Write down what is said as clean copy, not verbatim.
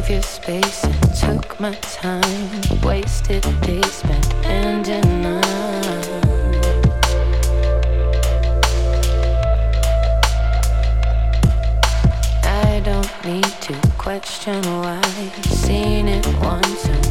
your space and took my time. Wasted days spent in denial. I don't need to question why. Seen it once and